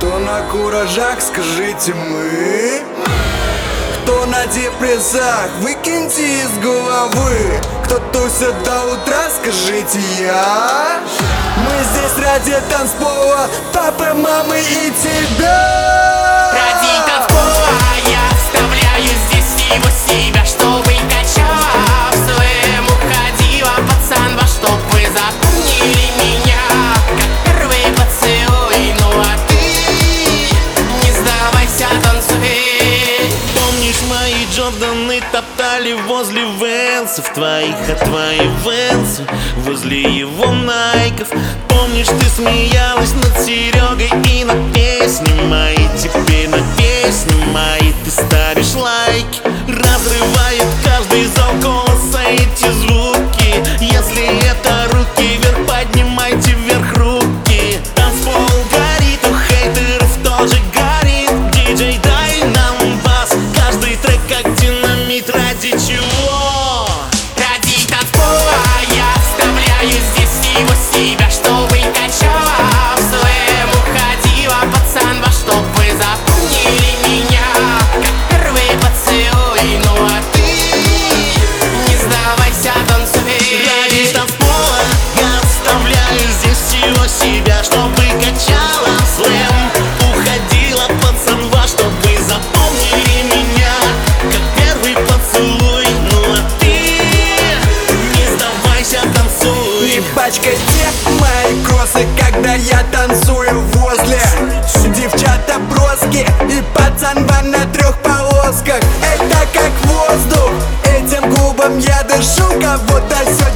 Кто на куражах, скажите мы? Кто на депрессах, выкиньте из головы. Кто тусит до утра, скажите я. Мы здесь ради танцпола, папы, мамы и тебя. Ради танцпола я оставляю здесь его себя, чтобы качала в своем уходила. Пацан, во чтоб вы запомнили меня, как первый поцелуй. Ну а ты не сдавайся, танцуй. Помнишь, мои Джорданы топтали возле Венсов твоих, а твои Венсы возле его Найков. Помнишь, ты смеялась над Серегой и на песни мои. Теперь на песни мои ты ставишь лайки. Разрывает каждый зал голоса эти звуки. Если это руки вверх, поднимайте вверх руки. Танцпол горит, у хейтеров тоже горит. Диджей, дай нам бас, каждый трек как динамит. Ради чего? Ради танцпола я оставляю здесь его себя, чтобы качала в своем уходила. Пацан, во чтоб вы запомнили меня, как первый поцелуй. Ну а ты не сдавайся, танцуй. Ради танцпола я оставляю здесь его себя, чтобы качала слэм. Уходила, пацан, во чтоб вы запомнили меня, как первый поцелуй. Ну а ты не сдавайся, танцуй. Не пачкайте мои кроссы, когда я танцую возле девчата броски и пацан на трех полосках. Это как воздух, этим губам я дышу, кого-то сегодня